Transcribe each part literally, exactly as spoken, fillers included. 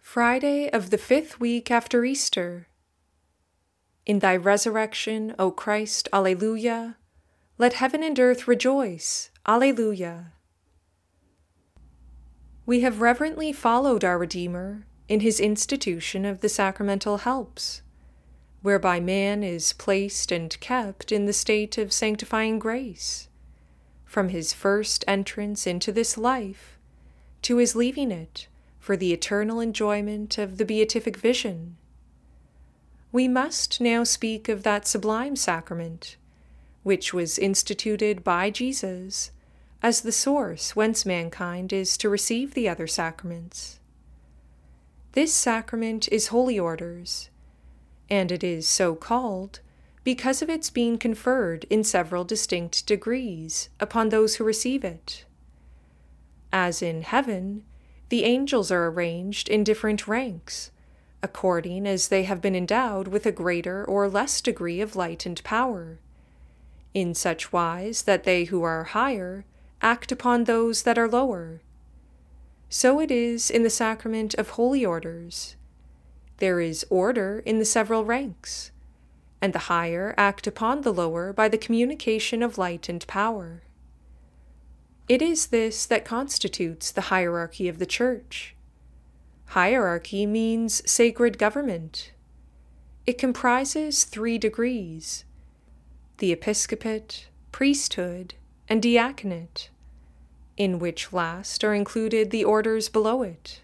Friday of the fifth week after Easter. In thy resurrection, O Christ, Alleluia. Let heaven and earth rejoice, Alleluia. We have reverently followed our Redeemer in his institution of the sacramental helps, whereby man is placed and kept in the state of sanctifying grace, from his first entrance into this life to his leaving it for the eternal enjoyment of the beatific vision. We must now speak of that sublime sacrament, which was instituted by Jesus as the source whence mankind is to receive the other sacraments. This sacrament is Holy Orders, and it is so called because of its being conferred in several distinct degrees upon those who receive it. As in heaven, the angels are arranged in different ranks, according as they have been endowed with a greater or less degree of light and power, in such wise that they who are higher act upon those that are lower. So it is in the sacrament of Holy Orders. There is order in the several ranks, and the higher act upon the lower by the communication of light and power. It is this that constitutes the hierarchy of the Church. Hierarchy means sacred government. It comprises three degrees: the episcopate, priesthood, and diaconate, in which last are included the orders below it.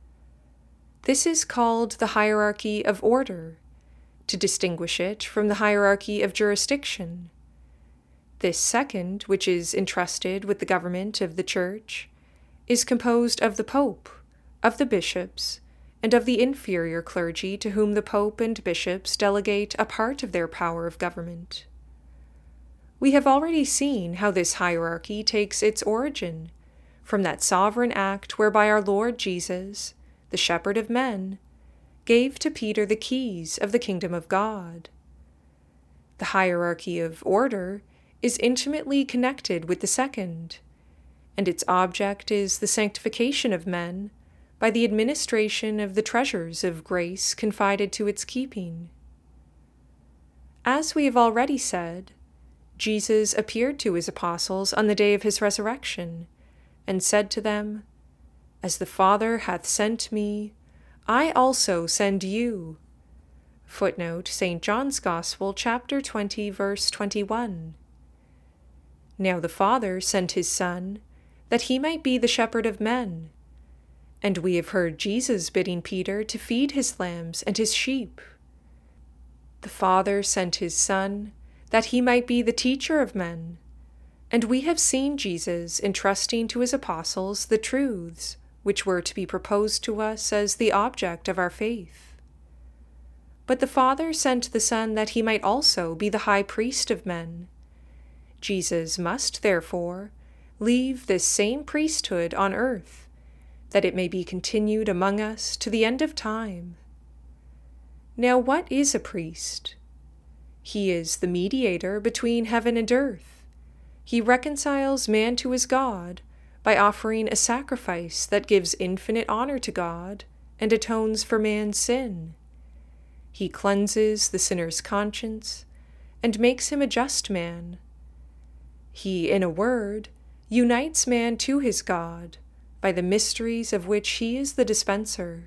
This is called the hierarchy of order, to distinguish it from the hierarchy of jurisdiction. This second, which is entrusted with the government of the Church, is composed of the Pope, of the bishops, and of the inferior clergy to whom the Pope and bishops delegate a part of their power of government. We have already seen how this hierarchy takes its origin from that sovereign act whereby our Lord Jesus, the Shepherd of men, gave to Peter the keys of the kingdom of God. The hierarchy of order is intimately connected with the second, and its object is the sanctification of men by the administration of the treasures of grace confided to its keeping. As we have already said, Jesus appeared to his apostles on the day of his resurrection, and said to them, "As the Father hath sent me, I also send you." Footnote, Saint John's Gospel, chapter twenty, verse twenty-one. Now the Father sent his Son, that he might be the shepherd of men. And we have heard Jesus bidding Peter to feed his lambs and his sheep. The Father sent his Son, that he might be the teacher of men. And we have seen Jesus entrusting to his apostles the truths which were to be proposed to us as the object of our faith. But the Father sent the Son that he might also be the high priest of men. Jesus must, therefore, leave this same priesthood on earth, that it may be continued among us to the end of time. Now, what is a priest? He is the mediator between heaven and earth. He reconciles man to his God by offering a sacrifice that gives infinite honor to God and atones for man's sin. He cleanses the sinner's conscience and makes him a just man. He, in a word, unites man to his God by the mysteries of which he is the dispenser.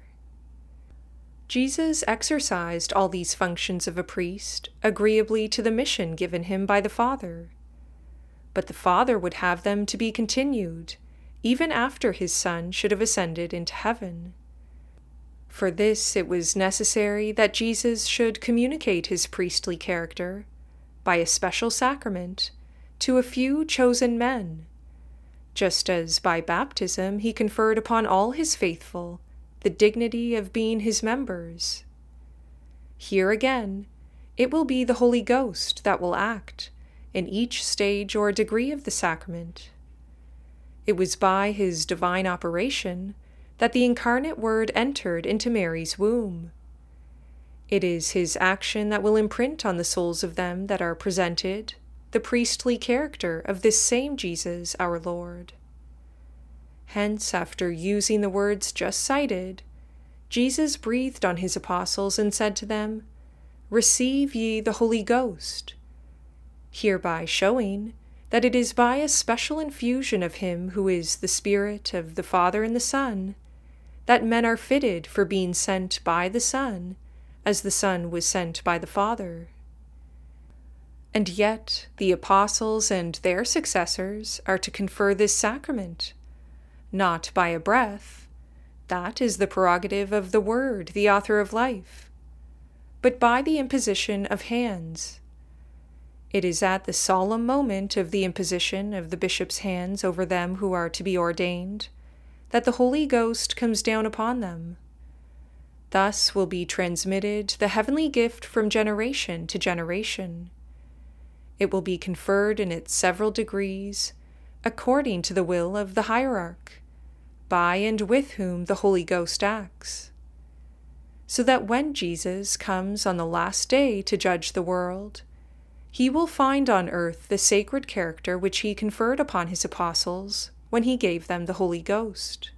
Jesus exercised all these functions of a priest agreeably to the mission given him by the Father. But the Father would have them to be continued, even after his Son should have ascended into heaven. For this it was necessary that Jesus should communicate his priestly character, by a special sacrament, to a few chosen men, just as by baptism he conferred upon all his faithful the dignity of being his members. Here again, it will be the Holy Ghost that will act in each stage or degree of the sacrament. It was by his divine operation that the incarnate Word entered into Mary's womb. It is his action that will imprint on the souls of them that are presented the priestly character of this same Jesus our Lord. Hence, after using the words just cited, Jesus breathed on his apostles and said to them, "Receive ye the Holy Ghost," hereby showing that it is by a special infusion of him who is the Spirit of the Father and the Son that men are fitted for being sent by the Son, as the Son was sent by the Father. And yet the apostles and their successors are to confer this sacrament, not by a breath, that is the prerogative of the Word, the author of life, but by the imposition of hands. It is at the solemn moment of the imposition of the bishop's hands over them who are to be ordained that the Holy Ghost comes down upon them. Thus will be transmitted the heavenly gift from generation to generation. It will be conferred in its several degrees, according to the will of the hierarch, by and with whom the Holy Ghost acts. So that when Jesus comes on the last day to judge the world, he will find on earth the sacred character which he conferred upon his apostles when he gave them the Holy Ghost.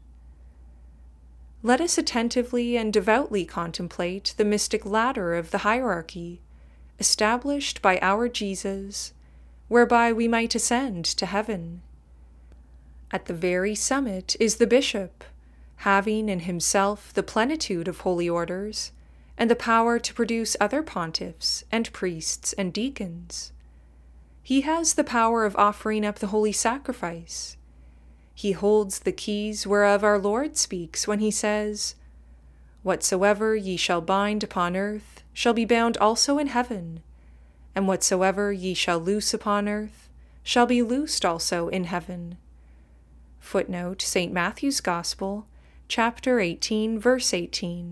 Let us attentively and devoutly contemplate the mystic ladder of the hierarchy, established by our Jesus, whereby we might ascend to heaven. At the very summit is the bishop, having in himself the plenitude of holy orders, and the power to produce other pontiffs and priests and deacons. He has the power of offering up the holy sacrifice. He holds the keys whereof our Lord speaks when he says, "Whatsoever ye shall bind upon earth shall be bound also in heaven, and whatsoever ye shall loose upon earth shall be loosed also in heaven." Footnote Saint Matthew's Gospel, chapter eighteen, verse eighteen.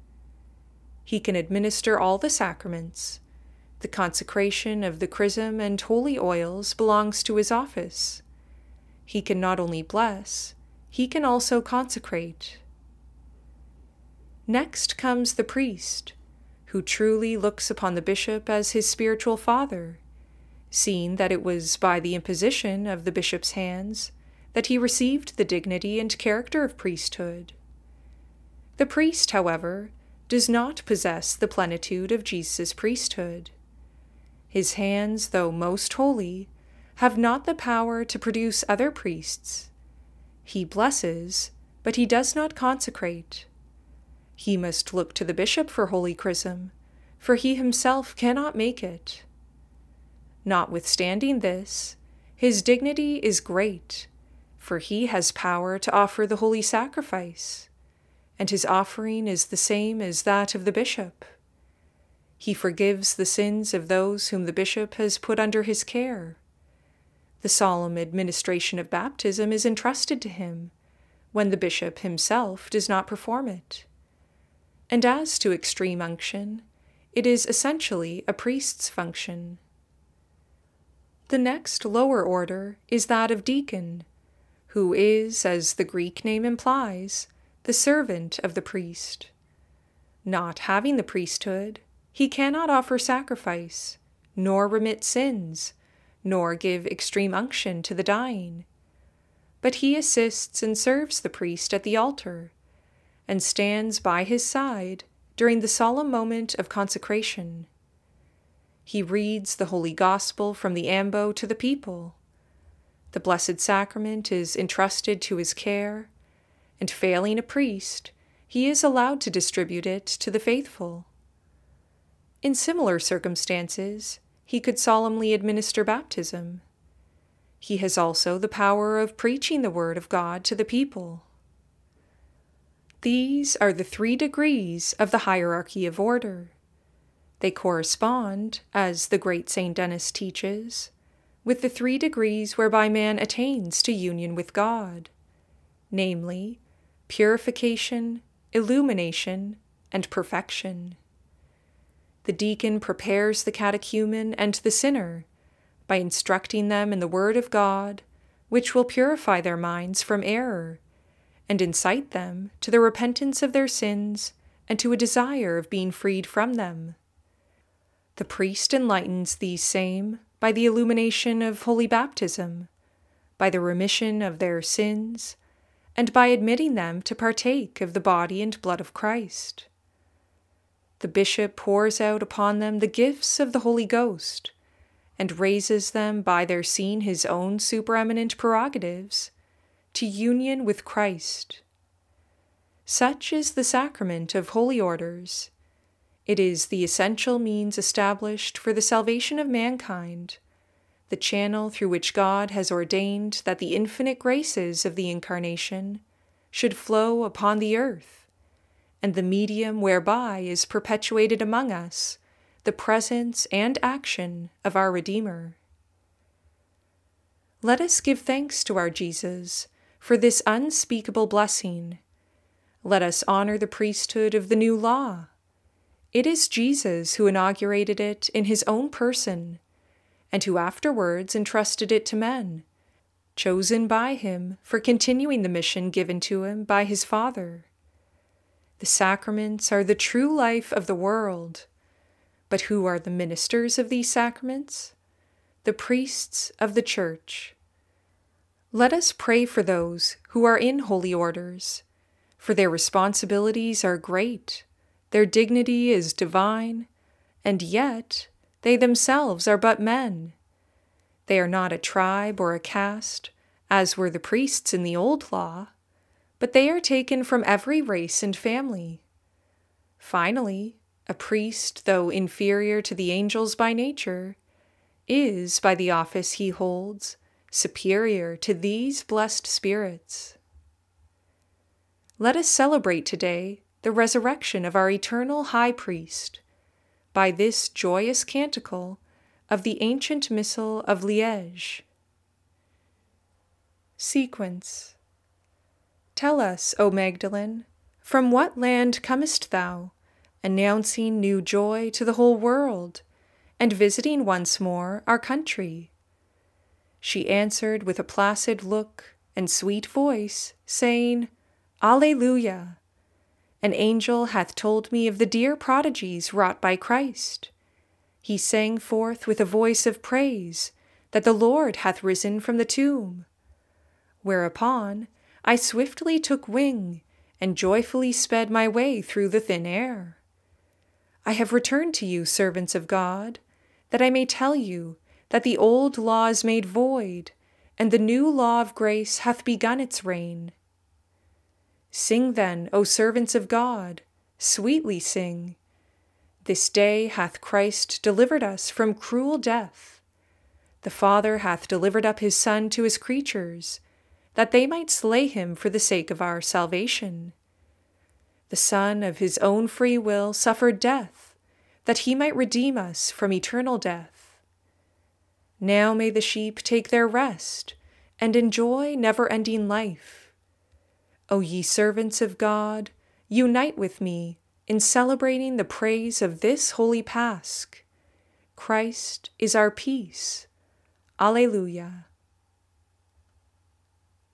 He can administer all the sacraments. The consecration of the chrism and holy oils belongs to his office. He can not only bless, he can also consecrate. Next comes the priest, who truly looks upon the bishop as his spiritual father, seeing that it was by the imposition of the bishop's hands that he received the dignity and character of priesthood. The priest, however, does not possess the plenitude of Jesus' priesthood. His hands, though most holy, have not the power to produce other priests. He blesses, but he does not consecrate. He must look to the bishop for holy chrism, for he himself cannot make it. Notwithstanding this, his dignity is great, for he has power to offer the holy sacrifice, and his offering is the same as that of the bishop. He forgives the sins of those whom the bishop has put under his care. The solemn administration of baptism is entrusted to him, when the bishop himself does not perform it. And as to extreme unction, it is essentially a priest's function. The next lower order is that of deacon, who is, as the Greek name implies, the servant of the priest. Not having the priesthood, he cannot offer sacrifice, nor remit sins, nor give extreme unction to the dying. But he assists and serves the priest at the altar, and stands by his side during the solemn moment of consecration. He reads the Holy Gospel from the ambo to the people. The Blessed Sacrament is entrusted to his care, and failing a priest, he is allowed to distribute it to the faithful. In similar circumstances, he could solemnly administer baptism. He has also the power of preaching the word of God to the people. These are the three degrees of the hierarchy of order. They correspond, as the great Saint Denis teaches, with the three degrees whereby man attains to union with God, namely, purification, illumination, and perfection. The deacon prepares the catechumen and the sinner by instructing them in the word of God, which will purify their minds from error, and incite them to the repentance of their sins and to a desire of being freed from them. The priest enlightens these same by the illumination of holy baptism, by the remission of their sins, and by admitting them to partake of the body and blood of Christ. The bishop pours out upon them the gifts of the Holy Ghost, and raises them by their seeing his own supereminent prerogatives to union with Christ. Such is the sacrament of holy orders. It is the essential means established for the salvation of mankind, the channel through which God has ordained that the infinite graces of the Incarnation should flow upon the earth, and the medium whereby is perpetuated among us the presence and action of our Redeemer. Let us give thanks to our Jesus for this unspeakable blessing. Let us honor the priesthood of the new law. It is Jesus who inaugurated it in his own person, and who afterwards entrusted it to men, chosen by him for continuing the mission given to him by his Father. The sacraments are the true life of the world. But who are the ministers of these sacraments? The priests of the Church. Let us pray for those who are in holy orders, for their responsibilities are great, their dignity is divine, and yet they themselves are but men. They are not a tribe or a caste, as were the priests in the old law, but they are taken from every race and family. Finally, a priest, though inferior to the angels by nature, is, by the office he holds, superior to these blessed spirits. Let us celebrate today the resurrection of our eternal High Priest by this joyous canticle of the ancient Missal of Liège. Sequence. Tell us, O Magdalene, from what land comest thou, announcing new joy to the whole world, and visiting once more our country? She answered with a placid look and sweet voice, saying, Alleluia! An angel hath told me of the dear prodigies wrought by Christ. He sang forth with a voice of praise that the Lord hath risen from the tomb. Whereupon I swiftly took wing and joyfully sped my way through the thin air. I have returned to you, servants of God, that I may tell you that the old law is made void, and the new law of grace hath begun its reign. Sing then, O servants of God, sweetly sing. This day hath Christ delivered us from cruel death. The Father hath delivered up his Son to his creatures, that they might slay him for the sake of our salvation. The Son of his own free will suffered death, that he might redeem us from eternal death. Now may the sheep take their rest and enjoy never-ending life. O ye servants of God, unite with me in celebrating the praise of this holy Pasch. Christ is our peace. Alleluia.